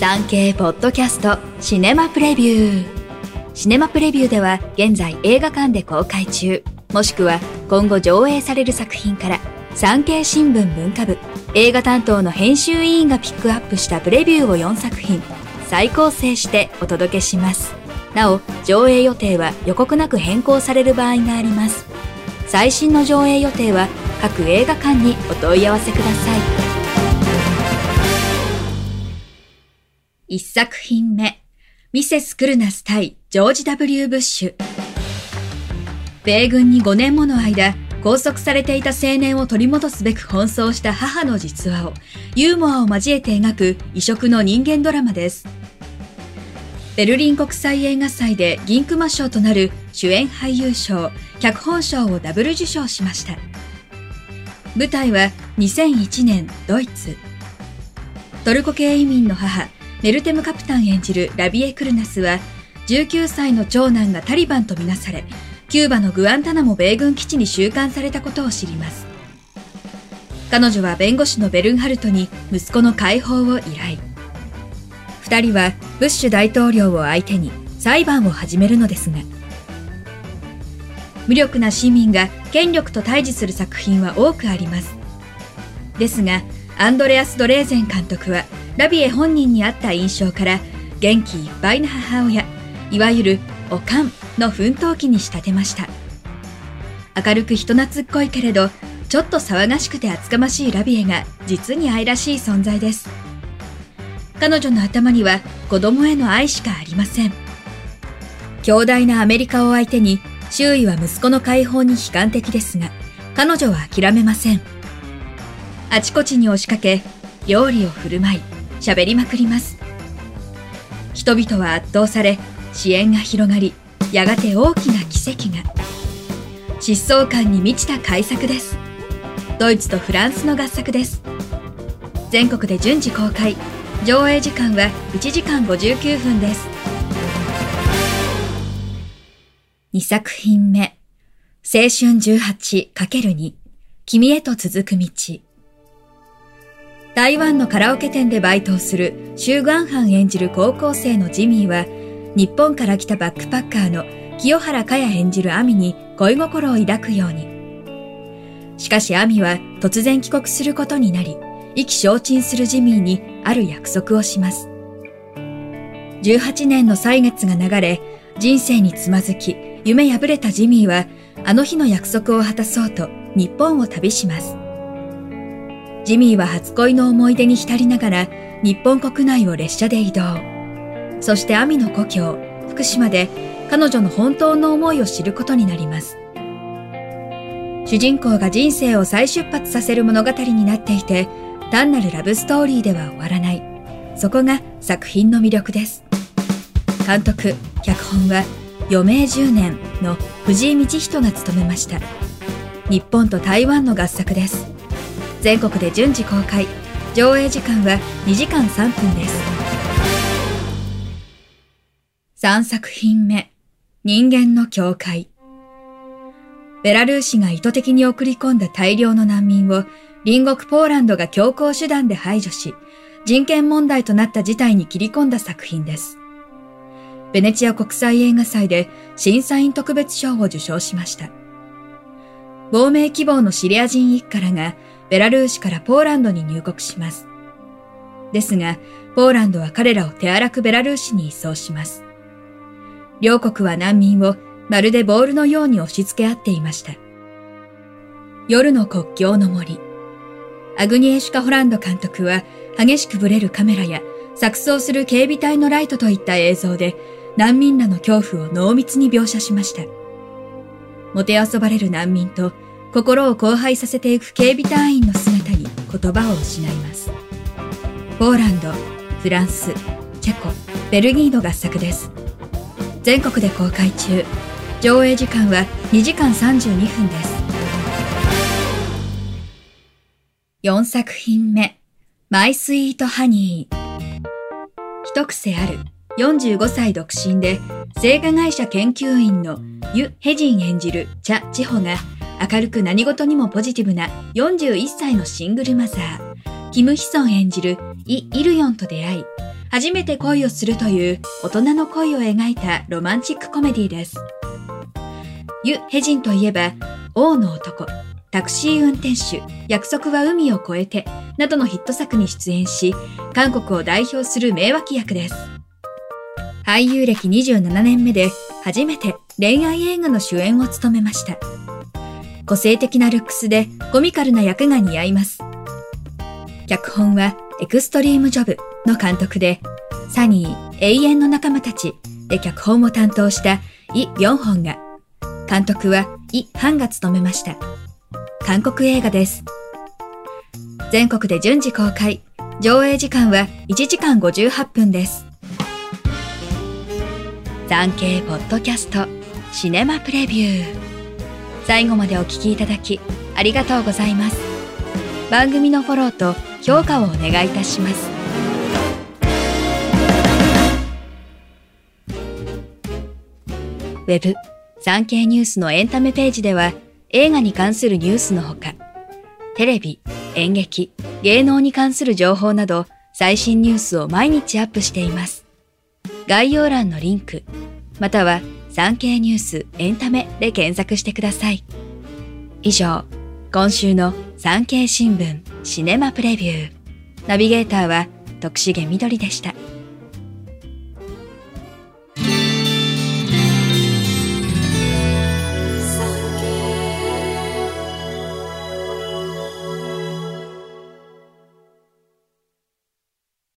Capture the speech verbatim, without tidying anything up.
産経ポッドキャストシネマプレビュー。シネマプレビューでは現在映画館で公開中、もしくは今後上映される作品から産経新聞文化部映画担当の編集委員がピックアップしたプレビューをよんさく品再構成してお届けします。なお、上映予定は予告なく変更される場合があります。最新の上映予定は各映画館にお問い合わせください。一作品目、ミセス・クルナス対ジョージ・ ダブリュー・ブッシュ。米軍にごねんもの間拘束されていた青年を取り戻すべく奔走した母の実話をユーモアを交えて描く異色の人間ドラマです。ベルリン国際映画祭で銀熊賞となる主演俳優賞、脚本賞をダブル受賞しました。舞台はにせんいちねんドイツ。トルコ系移民の母、メルテム・カプタン演じるラビエ・クルナスはじゅうきゅうさいの長男がタリバンとみなされ、キューバのグアンタナモ米軍基地に収監されたことを知ります。彼女は弁護士のベルンハルトに息子の解放を依頼。二人はブッシュ大統領を相手に裁判を始めるのですが、無力な市民が権力と対峙する作品は多くあります。ですが、アンドレアス・ドレーゼン監督はラビエ本人にあった印象から元気いっぱいな母親、いわゆるオカンの奮闘記に仕立てました。明るく人懐っこいけれどちょっと騒がしくて厚かましいラビエが実に愛らしい存在です。彼女の頭には子供への愛しかありません。強大なアメリカを相手に周囲は息子の解放に悲観的ですが、彼女は諦めません。あちこちに押しかけ、料理を振る舞い、喋りまくります。人々は圧倒され、支援が広がり、やがて大きな奇跡が。疾走感に満ちた大作です。ドイツとフランスの合作です。全国で順次公開。上映時間はいちじかんごじゅうきゅうふんです。にさく品目、青春 じゅうはちかけるに 君へと続く道。台湾のカラオケ店でバイトをするシュウ・グァンハン演じる高校生のジミーは、日本から来たバックパッカーの清原果耶演じるアミに恋心を抱くように。しかしアミは突然帰国することになり、意気消沈するジミーにある約束をします。じゅうはちねんの歳月が流れ、人生につまずき、夢破れたジミーは、あの日の約束を果たそうと日本を旅します。ジミーは初恋の思い出に浸りながら、日本国内を列車で移動。そしてアミの故郷、福島で彼女の本当の思いを知ることになります。主人公が人生を再出発させる物語になっていて、単なるラブストーリーでは終わらない。そこが作品の魅力です。監督、脚本は余命じゅうねんの藤井道人が務めました。日本と台湾の合作です。全国で順次公開。上映時間はにじかんさんぷんです。さんさく品目、人間の境界。ベラルーシが意図的に送り込んだ大量の難民を隣国ポーランドが強行手段で排除し、人権問題となった事態に切り込んだ作品です。ベネチア国際映画祭で審査員特別賞を受賞しました。亡命希望のシリア人一家らがベラルーシからポーランドに入国します。ですが、ポーランドは彼らを手荒くベラルーシに移送します。両国は難民をまるでボールのように押し付け合っていました。夜の国境の森。アグニエシュカ・ホランド監督は激しくブレるカメラや錯綜する警備隊のライトといった映像で難民らの恐怖を濃密に描写しました。もてあそばれる難民と心を荒廃させていく警備隊員の姿に言葉を失います。ポーランド、フランス、チェコ、ベルギーの合作です。全国で公開中。上映時間はにじかんさんじゅうにふんです。よんさく品目、マイスイートハニー。一癖あるよんじゅうごさい独身で製菓会社研究員のユ・ヘジン演じるチャ・チホが明るく何事にもポジティブなよんじゅういっさいのシングルマザー、キム・ヒソン演じるイ・イルヨンと出会い、 初めて恋をするという大人の恋を描いたロマンチックコメディです。ユ・ヘジンといえば、王の男、タクシー運転手、約束は海を越えて、などのヒット作に出演し、韓国を代表する名脇役です。俳優歴にじゅうななねんめで、初めて恋愛映画の主演を務めました。個性的なルックスでコミカルな役が似合います。脚本はエクストリームジョブの監督で、サニー、永遠の仲間たちで脚本を担当したイ・ビョンホンが、監督はイ・ハンが務めました。韓国映画です。全国で順次公開、上映時間はいちじかんごじゅうはっぷんです。産経ポッドキャストシネマプレビュー。最後までお聞きいただきありがとうございます。番組のフォローと評価をお願いいたします。ウェブ産経ニュースのエンタメページでは、映画に関するニュースのほか、テレビ、演劇、芸能に関する情報など最新ニュースを毎日アップしています。概要欄のリンク、または産経ニュースエンタメで検索してください。以上、今週の産経新聞シネマプレビュー。ナビゲーターは徳重みどりでした。